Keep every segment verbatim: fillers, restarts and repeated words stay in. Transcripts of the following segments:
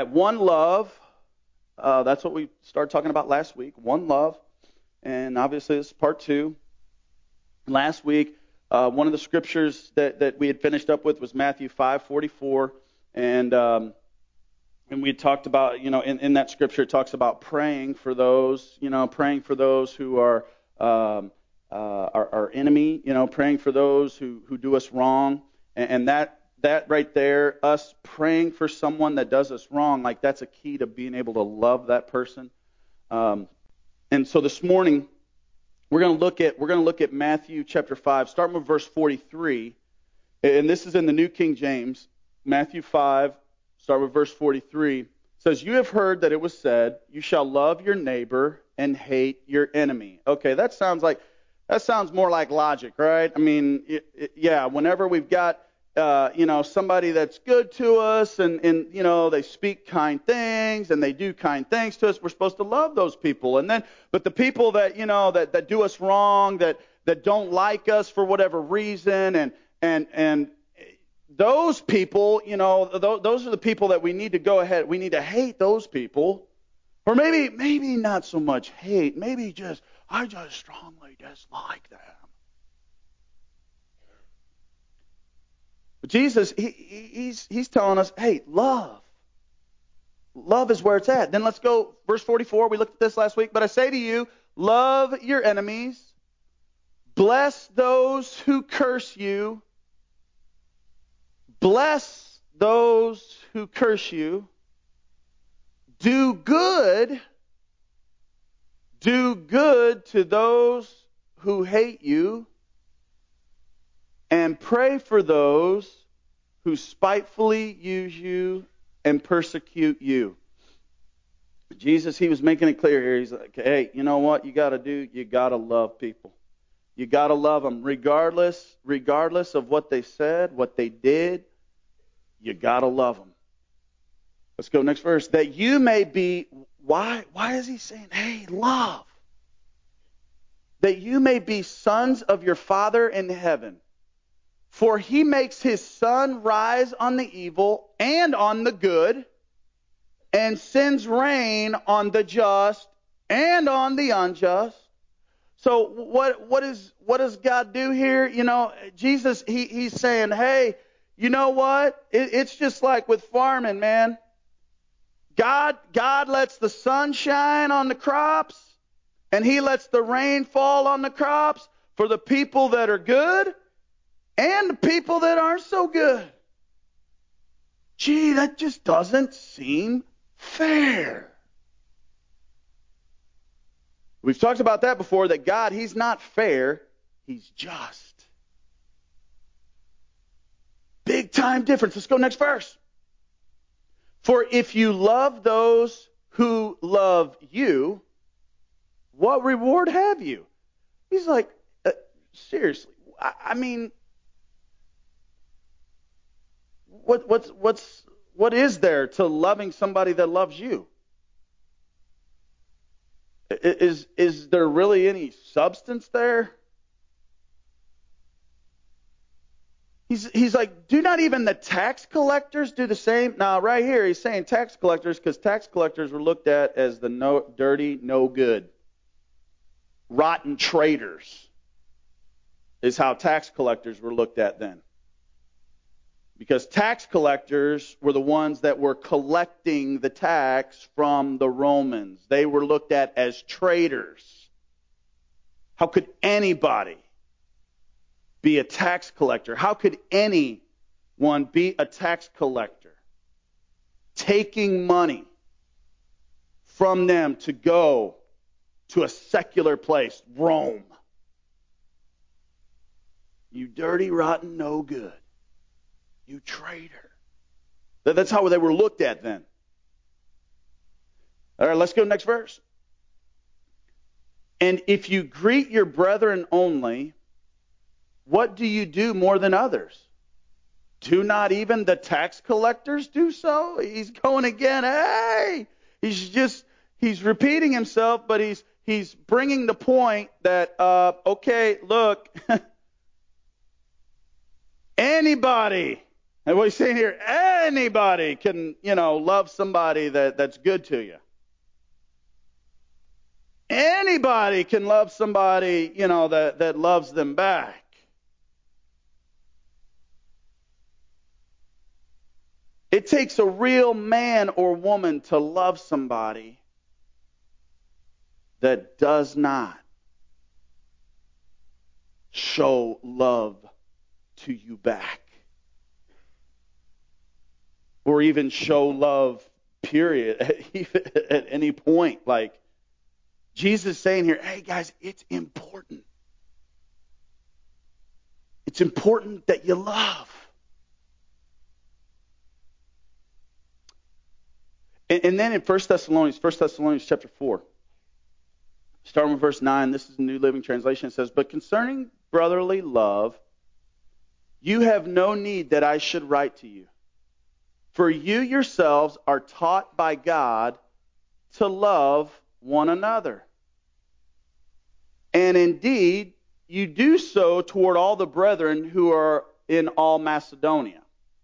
right, one love. Uh, that's what we started talking about last week. One love. And obviously this is part two. Last week, uh, one of the scriptures that, that we had finished up with was Matthew five forty-four. And um, and we had talked about, you know, in, in that scripture it talks about praying for those, you know, praying for those who are um, uh, our, our enemy, you know, praying for those who, who do us wrong. And, and that that right there, us praying for someone that does us wrong, like that's a key to being able to love that person. Um, and so this morning, we're going to look at we're going to look at Matthew chapter five, starting with verse forty-three, and this is in the New King James. Matthew five, start with verse forty-three. It says, "You have heard that it was said, you shall love your neighbor and hate your enemy." Okay, that sounds like that sounds more like logic, right? I mean, it, it, yeah. Whenever we've got uh, you know somebody that's good to us, and and you know they speak kind things and they do kind things to us, we're supposed to love those people. And then, but the people that you know that, that do us wrong, that that don't like us for whatever reason, and and and those people, you know, th- those are the people that we need to go ahead. We need to hate those people, or maybe maybe not so much hate, maybe just I just strongly dislike them. But Jesus, he, he's he's telling us, hey, love. Love is where it's at. Then let's go, verse forty-four. We looked at this last week. "But I say to you, love your enemies, bless those who curse you, bless those who curse you, do good, do good to those who hate you, and pray for those who spitefully use you and persecute you." Jesus, he was making it clear here. He's like, hey, you know what you got to do? You got to love people. You got to love them regardless, regardless of what they said, what they did. You got to love them. Let's go next verse. "That you may be," why, why is he saying, hey, love? "That you may be sons of your Father in heaven. For he makes his sun rise on the evil and on the good, and sends rain on the just and on the unjust." So what what is what does God do here? You know, Jesus, he he's saying, hey, you know what? It, it's just like with farming, man. God God lets the sun shine on the crops, and he lets the rain fall on the crops for the people that are good and the people that aren't so good. Gee, that just doesn't seem fair. We've talked about that before, that God, he's not fair, he's just. Big time difference. Let's go next verse. "For if you love those who love you, what reward have you?" He's like, uh, seriously, I, I mean, what what's what's what is there to loving somebody that loves you? Is is there really any substance there? He's he's like, do not even the tax collectors do the same? Now, right here, he's saying tax collectors because tax collectors were looked at as the no, dirty, no good, rotten traitors, is how tax collectors were looked at then. Because tax collectors were the ones that were collecting the tax from the Romans. They were looked at as traitors. How could anybody be a tax collector? How could anyone be a tax collector? Taking money from them to go to a secular place, Rome. You dirty, rotten, no good. You traitor. That's how they were looked at then. All right, let's go next verse. "And if you greet your brethren only, what do you do more than others? Do not even the tax collectors do so?" He's going again. Hey, he's just he's repeating himself, but he's he's bringing the point that uh, okay, look, anybody And what he's saying here, anybody can, you know, love somebody that, that's good to you. Anybody can love somebody, you know, that, that loves them back. It takes a real man or woman to love somebody that does not show love to you back. Or even show love, period, at, at any point. Like, Jesus is saying here, hey guys, it's important. It's important that you love. And, and then in First Thessalonians, First Thessalonians chapter four, starting with verse nine, this is the New Living Translation, it says, but concerning brotherly love, you have no need that I should write to you. For you yourselves are taught by God to love one another. And indeed, you do so toward all the brethren who are in all Macedonia.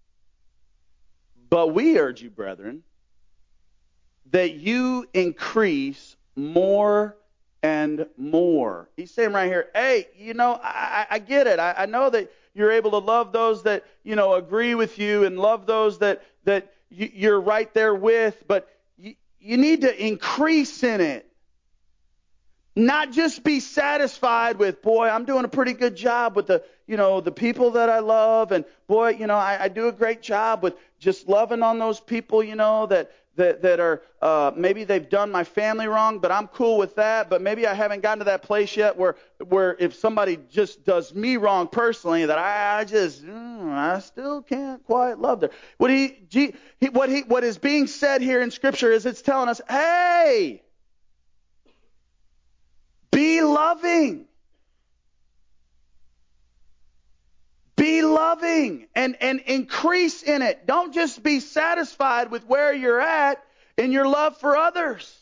But we urge you, brethren, that you increase more and more. He's saying right here, hey, you know, I, I get it. I, I know that you're able to love those that, you know, agree with you and love those that, that you're right there with, but you, you need to increase in it. Not just be satisfied with, boy, I'm doing a pretty good job with the, you know, the people that I love, and boy, you know, I, I do a great job with just loving on those people, you know, that that that are uh, maybe they've done my family wrong, but I'm cool with that. But maybe I haven't gotten to that place yet where where if somebody just does me wrong personally, that I, I just mm, I still can't quite love them. What he, he what he what is being said here in Scripture is it's telling us, hey, be loving. Be loving and, and increase in it. Don't just be satisfied with where you're at in your love for others.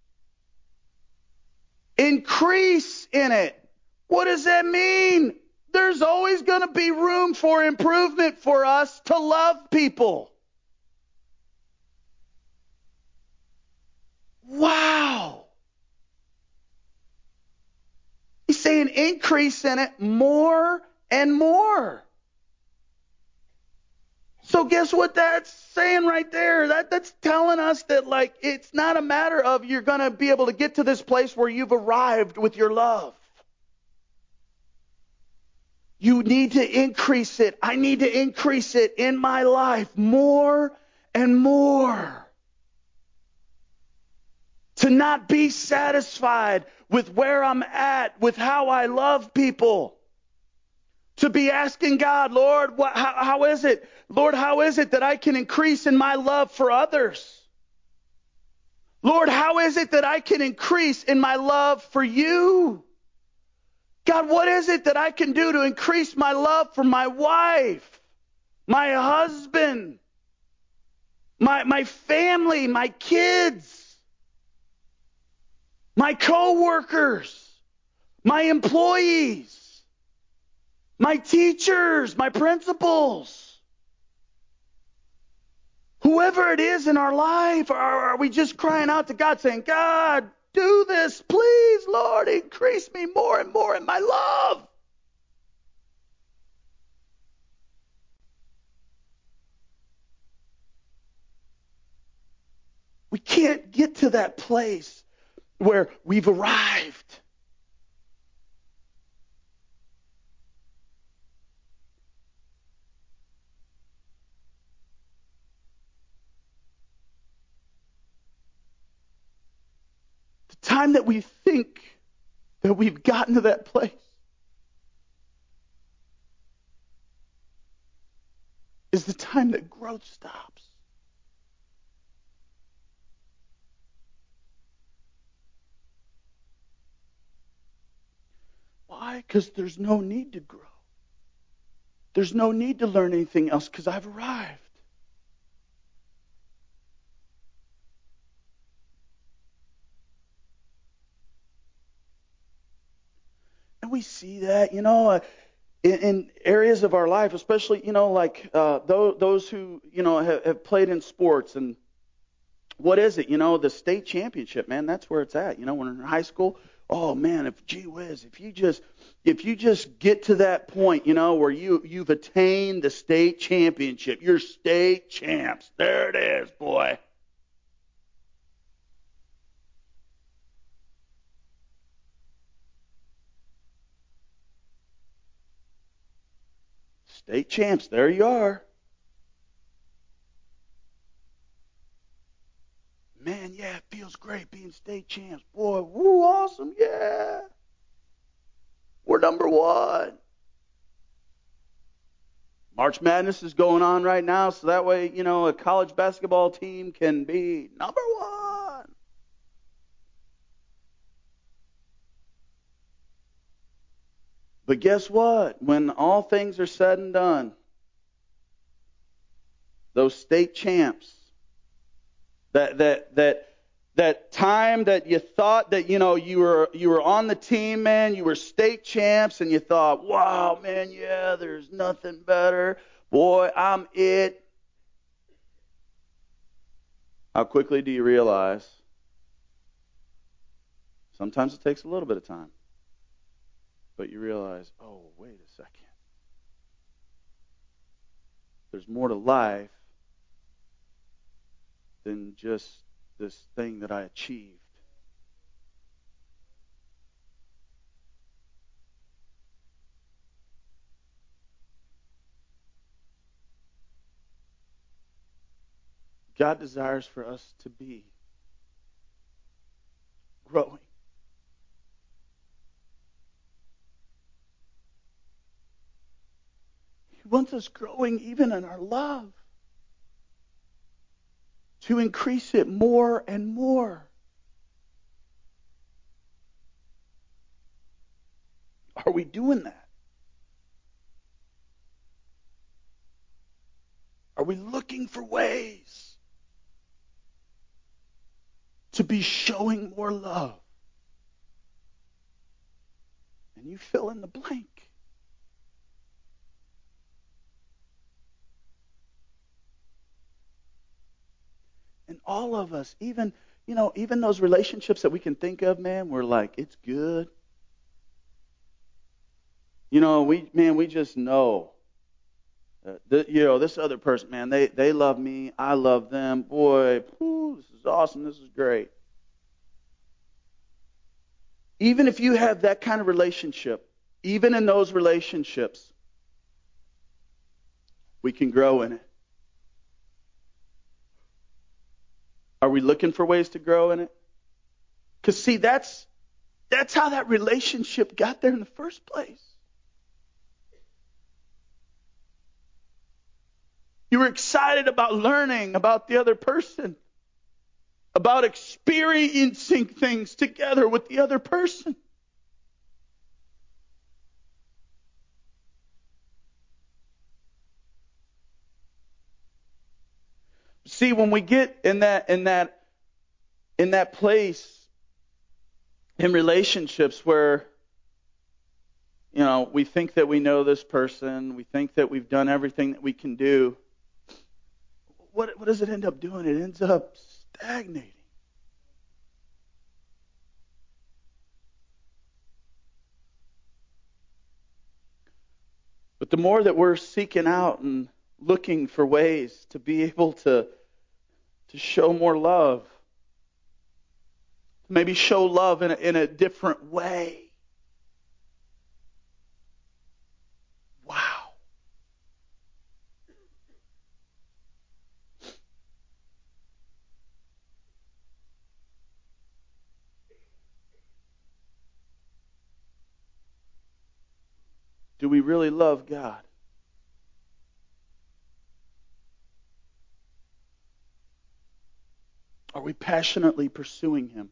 Increase in it. What does that mean? There's always going to be room for improvement for us to love people. Wow. He's saying increase in it more and more. So guess what that's saying right there? That that's telling us that, like, it's not a matter of you're going to be able to get to this place where you've arrived with your love. You need to increase it. I need to increase it in my life more and more. To not be satisfied with where I'm at, with how I love people. To be asking God, Lord, what, how, how is it? Lord, how is it that I can increase in my love for others? Lord, how is it that I can increase in my love for you? God, what is it that I can do to increase my love for my wife, my husband, my, my family, my kids, my coworkers, my employees? My teachers, my principals, whoever it is in our life, or are we just crying out to God saying, God, do this, please, Lord, increase me more and more in my love. We can't get to that place where we've arrived. Time that we think that we've gotten to that place is the time that growth stops. Why? Because there's no need to grow. There's no need to learn anything else because I've arrived. And we see that, you know, uh, in, in areas of our life, especially, you know, like uh, those, those who, you know, have, have played in sports. And what is it? You know, the state championship, man, that's where it's at. You know, when we're in high school, oh, man, if, gee whiz, if you just, if you just get to that point, you know, where you, you've attained the state championship, you're state champs. There it is, boy. State champs, there you are. Man, yeah, it feels great being state champs. Boy, woo, awesome, yeah. We're number one. March Madness is going on right now, so that way, you know, a college basketball team can be number one. But guess what? When all things are said and done, those state champs, that that that that time that you thought that, you know, you were you were on the team, man, you were state champs, and you thought, wow, man, yeah, there's nothing better. Boy, I'm it. How quickly do you realize? Sometimes it takes a little bit of time. But you realize, oh, wait a second. There's more to life than just this thing that I achieved. God desires for us to be growing. He wants us growing even in our love, to increase it more and more. Are we doing that? Are we looking for ways to be showing more love? And you fill in the blank. And all of us, even, you know, even those relationships that we can think of, man, we're like, it's good. You know, we, man, we just know. Uh, th- you know, this other person, man, they, they love me. I love them. Boy, whew, this is awesome. This is great. Even if you have that kind of relationship, even in those relationships, we can grow in it. Are we looking for ways to grow in it? Because, see, that's that's how that relationship got there in the first place. You were excited about learning about the other person, about experiencing things together with the other person. See, when we get in that in that in that place in relationships where, you know, we think that we know this person, we think that we've done everything that we can do, what what does it end up doing? It ends up stagnating. But the more that we're seeking out and looking for ways to be able to to show more love, maybe show love in a, in a different way. Wow. Do we really love God? Are we passionately pursuing Him?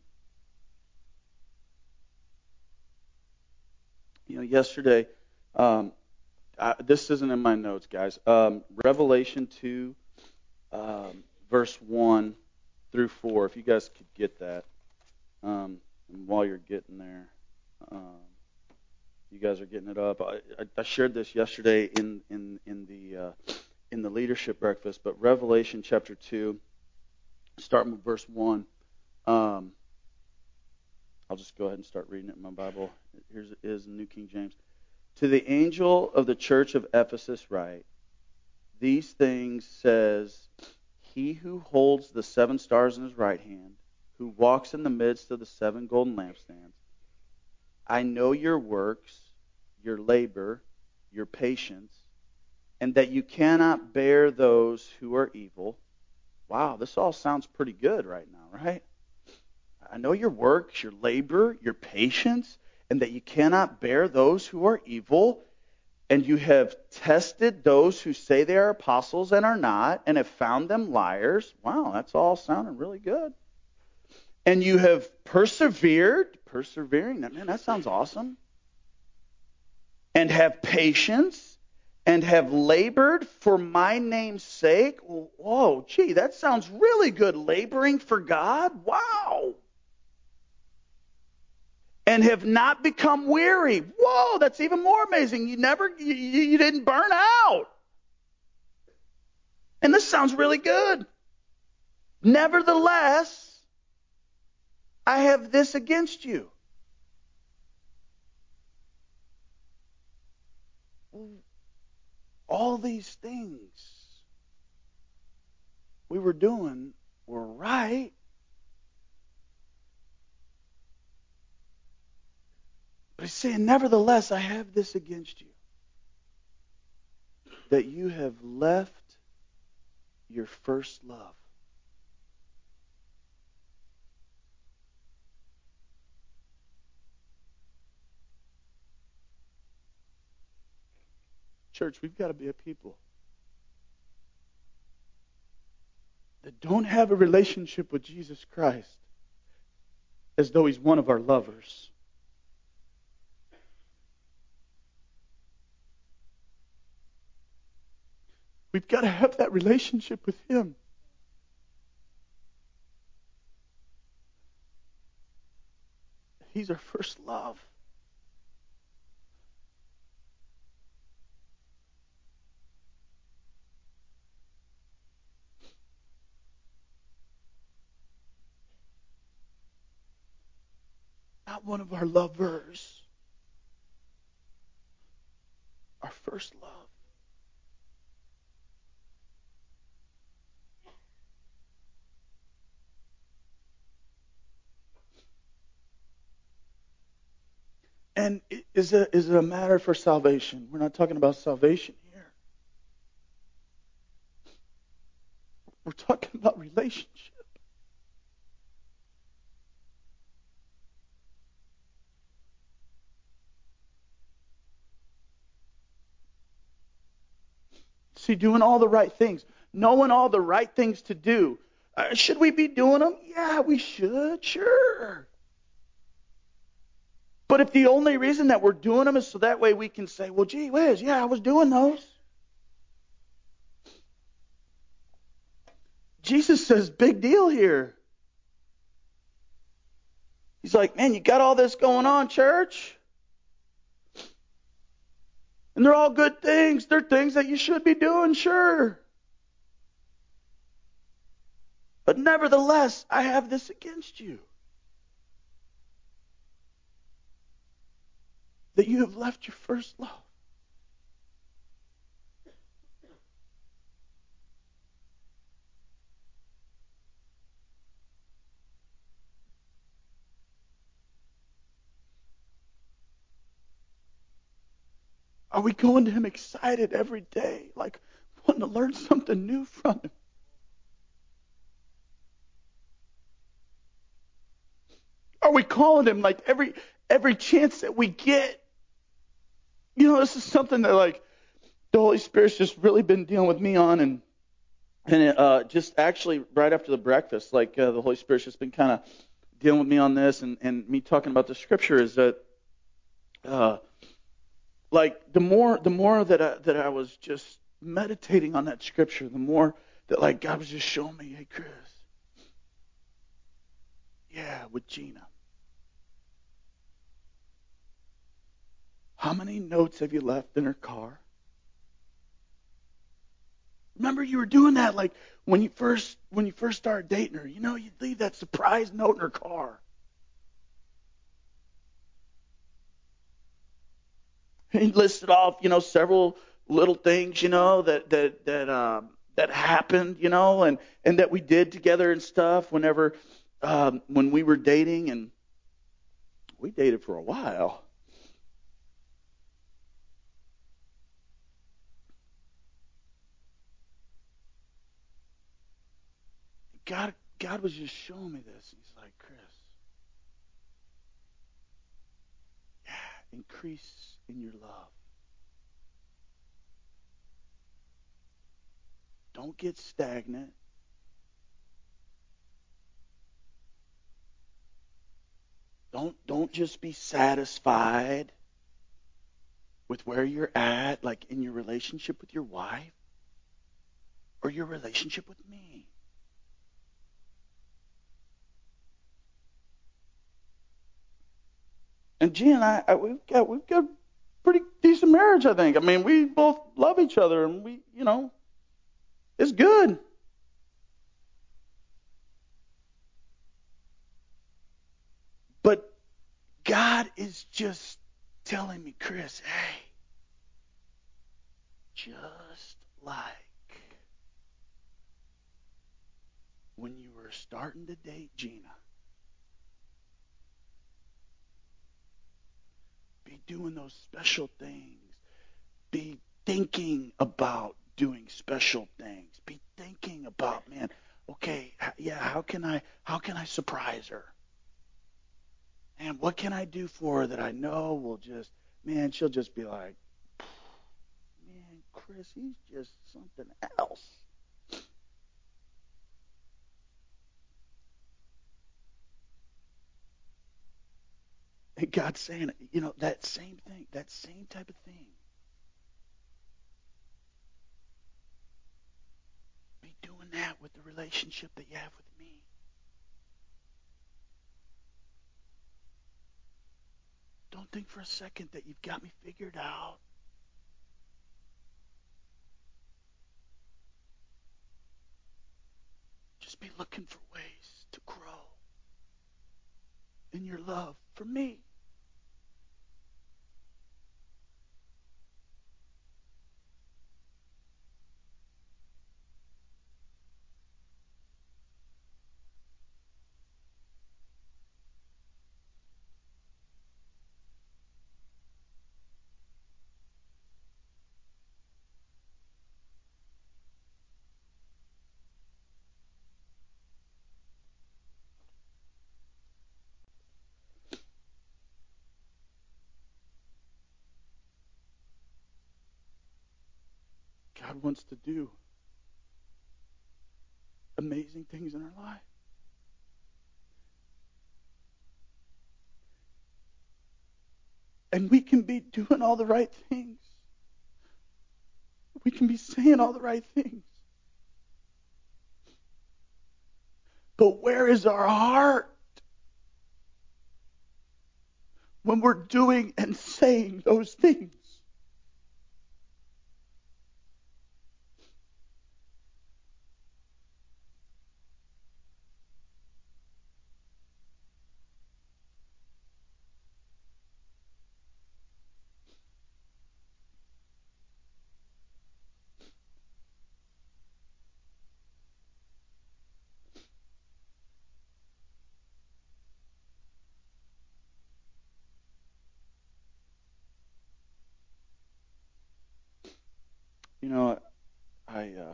You know, yesterday, um, I, this isn't in my notes, guys. Um, Revelation two, um, verse one through four. If you guys could get that, um, and while you're getting there, um, You guys are getting it up. I, I, I shared this yesterday in in in the uh, in the leadership breakfast. But Revelation chapter two, starting with verse one. Um, I'll just go ahead and start reading it in my Bible. Here's it is in New King James. To the angel of the church of Ephesus write, these things says he who holds the seven stars in his right hand, who walks in the midst of the seven golden lampstands. I know your works, your labor, your patience, and that you cannot bear those who are evil. Wow, this all sounds pretty good right now, right? I know your works, your labor, your patience, and that you cannot bear those who are evil, and you have tested those who say they are apostles and are not, and have found them liars. Wow, that's all sounding really good. And you have persevered, persevering, man, that sounds awesome. And have patience, and have labored for my name's sake. Whoa, gee, that sounds really good. Laboring for God? Wow. And have not become weary. Whoa, that's even more amazing. You never, you, you didn't burn out. And this sounds really good. Nevertheless, I have this against you. All these things we were doing were right. But he's saying, nevertheless, I have this against you. That you have left your first love. Church, we've got to be a people that don't have a relationship with Jesus Christ as though he's one of our lovers. We've got to have that relationship with him. He's our first love. Not one of our lovers. Our first love. And is it, is it a matter for salvation? We're not talking about salvation here. We're talking about relationship. See, doing all the right things, knowing all the right things to do. Uh, should we be doing them? Yeah, we should, sure. But if the only reason that we're doing them is so that way we can say, well, gee whiz, yeah, I was doing those. Jesus says, big deal here. He's like, man, you got all this going on, church. And they're all good things. They're things that you should be doing, sure. But nevertheless, I have this against you. That you have left your first love. Are we going to him excited every day, like wanting to learn something new from him? Are we calling him like every every chance that we get? You know, this is something that like the Holy Spirit's just really been dealing with me on, and and it, uh, just actually right after the breakfast, like uh, the Holy Spirit's just been kind of dealing with me on this, and, and me talking about the Scripture is that, uh, like the more the more that I, that I was just meditating on that Scripture, the more that like God was just showing me, hey Chris, yeah, with Gina. How many notes have you left in her car? Remember you were doing that like when you first when you first started dating her. You know, you'd leave that surprise note in her car. He listed off, you know, several little things, you know, that that that um, that happened, you know, and and that we did together and stuff. Whenever um, when we were dating, and we dated for a while. God, God was just showing me this. He's like, Chris, yeah, increase in your love. Don't get stagnant. Don't don't just be satisfied with where you're at, like in your relationship with your wife or your relationship with me. And G and I, I we've got we've got a pretty decent marriage, I think. I mean, we both love each other, and we, you know, it's good. But God is just telling me, Chris, hey, just like when you were starting to date Gina, be doing those special things. Be thinking about doing special things. Be thinking about, man, okay, yeah, how can I how can I surprise her? And what can I do for her that I know will just, man, she'll just be like, man, Chris, he's just something else. And God's saying, you know, that same thing, that same type of thing. Be doing that with the relationship that you have with me. Don't think for a second that you've got me figured out. Just be looking for ways to grow in your love for me. God wants to do amazing things in our life. And we can be doing all the right things. We can be saying all the right things. But where is our heart when we're doing and saying those things? You know, I uh,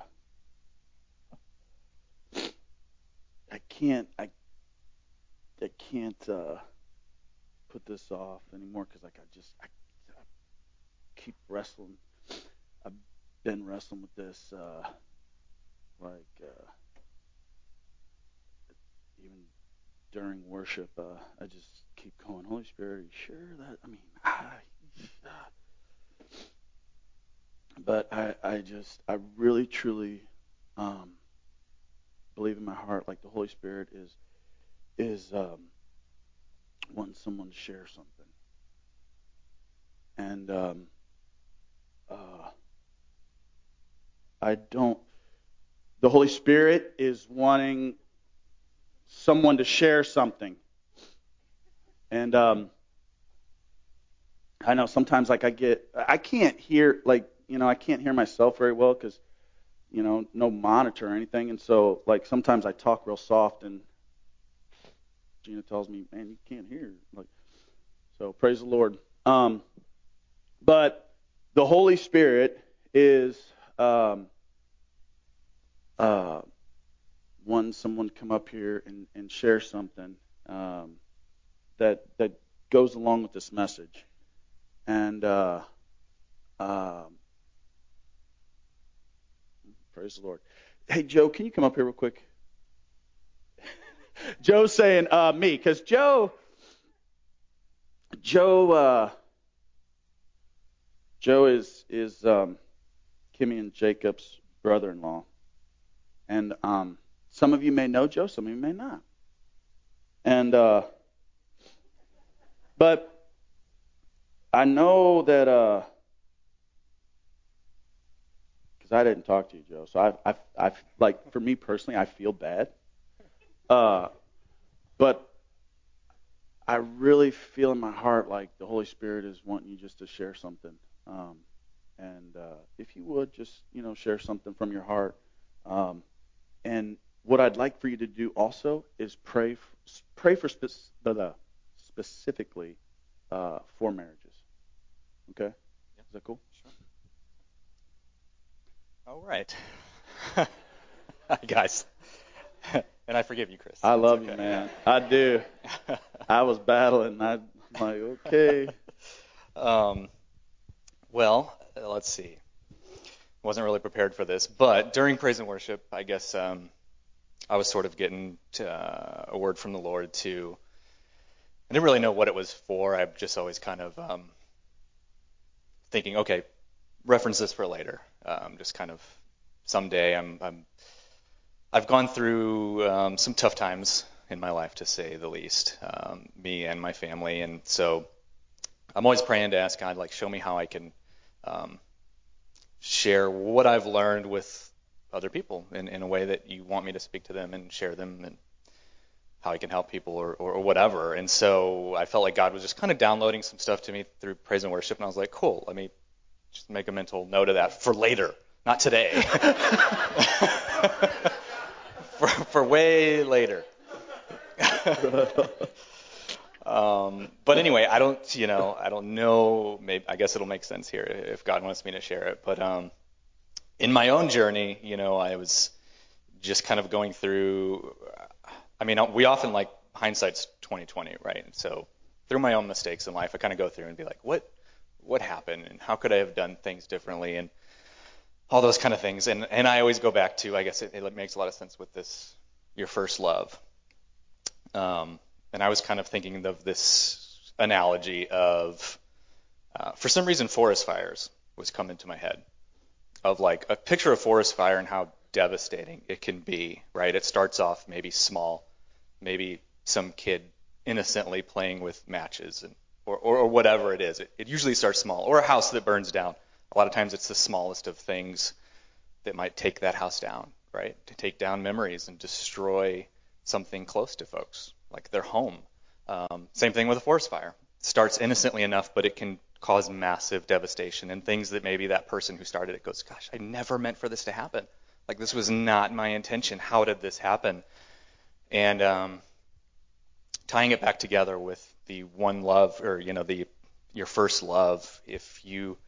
I can't I I can't uh, put this off anymore because like I just I, I keep wrestling. I've been wrestling with this uh, like uh, even during worship. Uh, I just keep going, Holy Spirit, are you sure that? I mean, I, but I I just I really truly um, believe in my heart like the Holy Spirit is is um, wanting someone to share something. and um, uh, I don't. The Holy Spirit is wanting someone to share something, and um, I know sometimes like I get, I can't hear like you know I can't hear myself very well because you know no monitor or anything, and so like sometimes I talk real soft and Gina tells me, man, you can't hear. Like, so praise the Lord. Um, but the Holy Spirit is um, uh, one someone come up here and, and share something um, that that goes along with this message. And uh, um, praise the Lord. Hey, Joe, can you come up here real quick? Joe's saying uh, me, because Joe, Joe, uh, Joe is is um, Kimmy and Jacob's brother-in-law, and um, some of you may know Joe, some of you may not. And uh, but I know that because uh, I didn't talk to you, Joe, so I, I, I, like for me personally, I feel bad. Uh, but I really feel in my heart like the Holy Spirit is wanting you just to share something. Um, and uh, if you would just, you know, share something from your heart. Um, and what I'd like for you to do also is pray, f- pray for spe- uh, specifically uh, for marriages. Okay? Yeah. Is that cool? Sure. All right. Hi, guys. And I forgive you, Chris. I That's love okay. you, man. I do. I was battling. I'm like, okay. um, well, uh, let's see. Wasn't really prepared for this, but during praise and worship, I guess um, I was sort of getting to, uh, a word from the Lord to. I didn't really know what it was for. I'm just always kind of um, thinking, okay, reference this for later. Um, just kind of someday. I'm, I'm I've gone through um, some tough times in my life, to say the least, um, me and my family, and so I'm always praying to ask God, like, show me how I can um, share what I've learned with other people in, in a way that you want me to speak to them and share them, and how I can help people or, or, or whatever. And so I felt like God was just kind of downloading some stuff to me through praise and worship, and I was like, cool, let me just make a mental note of that for later, not today. for, for way later. um, but anyway, I don't, you know, I don't know. Maybe I guess it'll make sense here if God wants me to share it. But um, in my own journey, you know, I was just kind of going through. I mean, we often like hindsight's twenty twenty, right? And so through my own mistakes in life, I kind of go through and be like, what, what happened, and how could I have done things differently, and all those kind of things. And and I always go back to, I guess it, it makes a lot of sense with this, your first love. Um, and I was kind of thinking of this analogy of, uh, for some reason, forest fires was coming to my head, of like a picture of forest fire and how devastating it can be, right? It starts off maybe small, maybe some kid innocently playing with matches, and or, or, or whatever it is. It, it usually starts small, or a house that burns down. A lot of times it's the smallest of things that might take that house down, right? To take down memories and destroy something close to folks, like their home. Um, same thing with a forest fire. It starts innocently enough, but it can cause massive devastation, and things that maybe that person who started it goes, gosh, I never meant for this to happen. Like, this was not my intention. How did this happen? And um, tying it back together with the one love, or, you know, the your first love, if you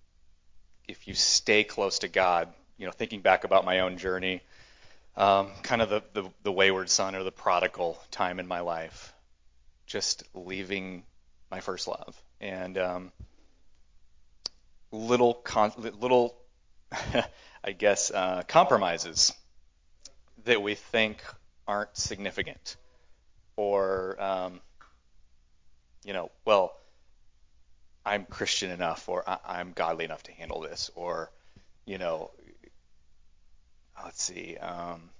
if you stay close to God, you know, thinking back about my own journey, um, kind of the, the, the wayward son or the prodigal time in my life, just leaving my first love, and um, little, con- little, I guess, uh, compromises that we think aren't significant, or, um, you know, well, I'm Christian enough, or I- I'm godly enough to handle this, or, you know, let's see, um,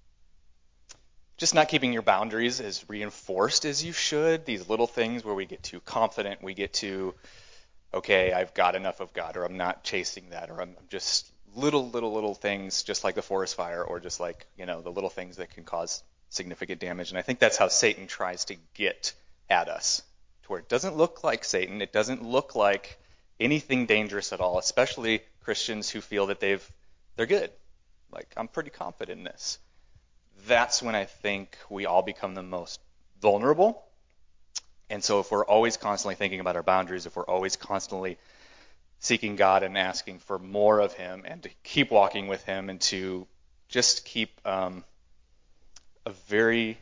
just not keeping your boundaries as reinforced as you should. These little things where we get too confident, we get too okay, I've got enough of God, or I'm not chasing that, or I'm just little, little, little things, just like the forest fire, or just like, you know, the little things that can cause significant damage. And I think that's how Satan tries to get at us, to where it doesn't look like Satan, it doesn't look like anything dangerous at all, especially Christians who feel that they've they're good. Like, I'm pretty confident in this. That's when I think we all become the most vulnerable. And so if we're always constantly thinking about our boundaries, if we're always constantly seeking God and asking for more of him and to keep walking with him and to just keep um, a very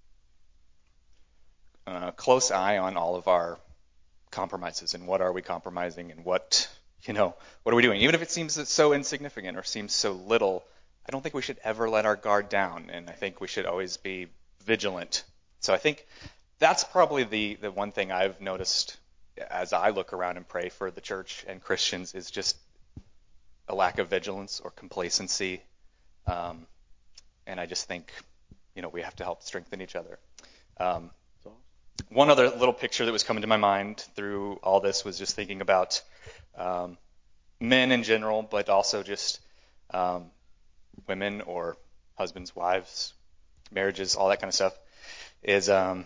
uh, close eye on all of our compromises and what are we compromising and what, you know, what are we doing? Even if it seems so insignificant or seems so little, I don't think we should ever let our guard down, and I think we should always be vigilant. So I think that's probably the, the one thing I've noticed as I look around and pray for the church and Christians is just a lack of vigilance or complacency. Um, and I just think, you know, we have to help strengthen each other. Um, one other little picture that was coming to my mind through all this was just thinking about um, men in general, but also just um, women or husbands, wives, marriages, all that kind of stuff, is um,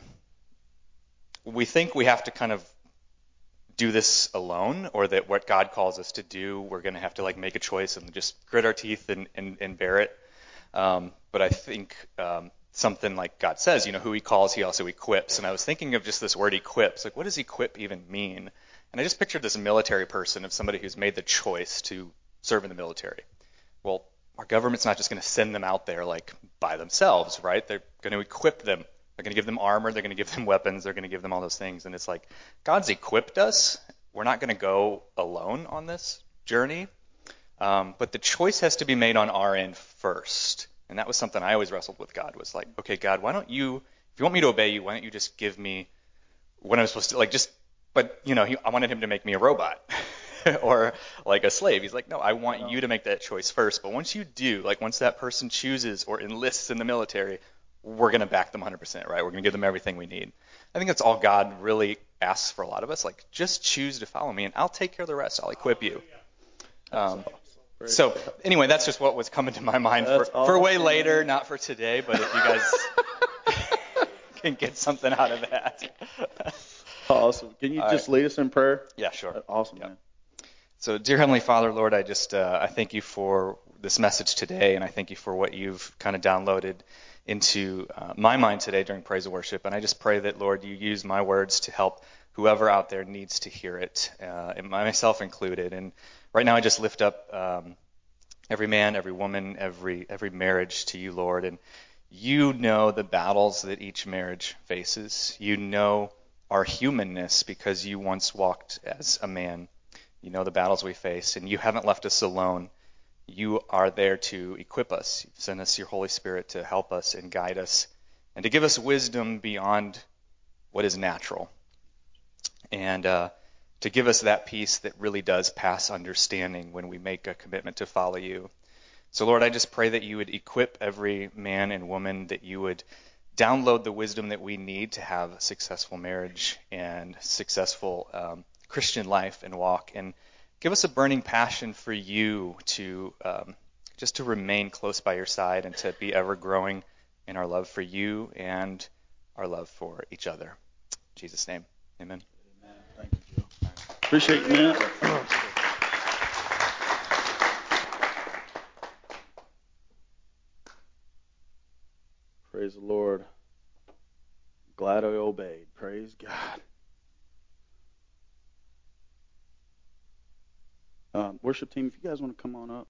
we think we have to kind of do this alone, or that what God calls us to do, we're going to have to like make a choice and just grit our teeth and, and, and bear it. Um, but I think um, something like God says, you know, who he calls, he also equips. And I was thinking of just this word equips. Like, what does equip even mean? And I just pictured this military person of somebody who's made the choice to serve in the military. Well, our government's not just going to send them out there like by themselves, right? They're going to equip them. They're going to give them armor. They're going to give them weapons. They're going to give them all those things. And it's like, God's equipped us. We're not going to go alone on this journey. Um, but the choice has to be made on our end first. And that was something I always wrestled with God, was like, okay, God, why don't you, if you want me to obey you, why don't you just give me what I'm supposed to, like, just, but, you know, he, I wanted him to make me a robot or like a slave. He's like, no, I want you to make that choice first. But once you do, like once that person chooses or enlists in the military, we're going to back them one hundred percent, right? We're going to give them everything we need. I think that's all God really asks for a lot of us. Like, just choose to follow me, and I'll take care of the rest. I'll equip you. Um, so anyway, that's just what was coming to my mind for, awesome. for way later, not for today, but if you guys can get something out of that. Awesome. Can you all just right. lead us in prayer? Yeah, sure. Awesome, yeah. man. So, dear Heavenly Father, Lord, I just uh, I thank you for this message today, and I thank you for what you've kind of downloaded into uh, my mind today during praise and worship. And I just pray that, Lord, you use my words to help whoever out there needs to hear it, uh, and myself included. And right now I just lift up um, every man, every woman, every every marriage to you, Lord. And you know the battles that each marriage faces. You know our humanness because you once walked as a man. You know the battles we face, and you haven't left us alone. You are there to equip us. You've sent us your Holy Spirit to help us and guide us and to give us wisdom beyond what is natural, and uh, to give us that peace that really does pass understanding when we make a commitment to follow you. So, Lord, I just pray that you would equip every man and woman, that you would download the wisdom that we need to have a successful marriage and successful um, Christian life and walk, and give us a burning passion for you to um, just to remain close by your side and to be ever growing in our love for you and our love for each other. In Jesus' name, amen. Amen. Thank you, Joe. Appreciate you, man. Praise the Lord. Glad I obeyed. Praise God. Um, worship team, if you guys want to come on up.